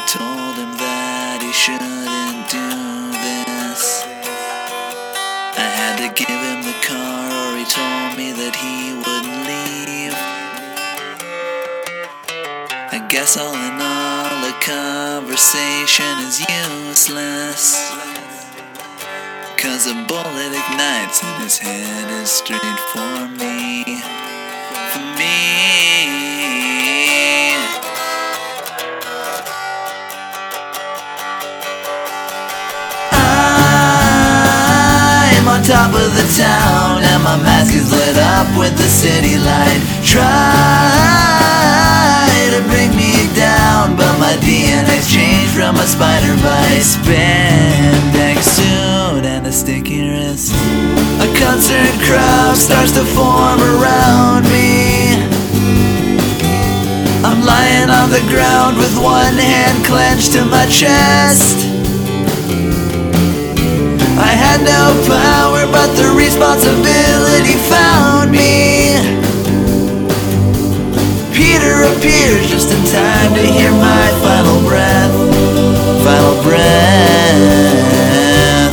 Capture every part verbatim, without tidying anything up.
told him that he shouldn't do this. I had to give him the car or he told me that he wouldn't leave. I guess all in all the conversation is useless, 'cause a bullet ignites and his head is straight for me. For me. I'm on top of the town and my mask is lit up with the city light. Try to bring me down, but my D N A's changed from a spider bite. Spandex suit and a sticky wrist. A concerned crowd starts to form around me. I'm lying on the ground with one hand clenched to my chest. I had no power, but the responsibility found me. Peter appears just in time to hear my final breath. Final breath.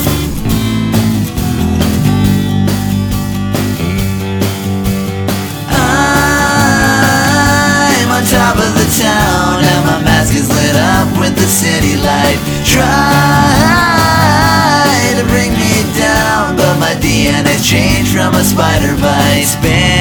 I'm on top of the town and my mask is lit up with the city light. Try to bring me down, but my D N A's changed from a spider bite. Span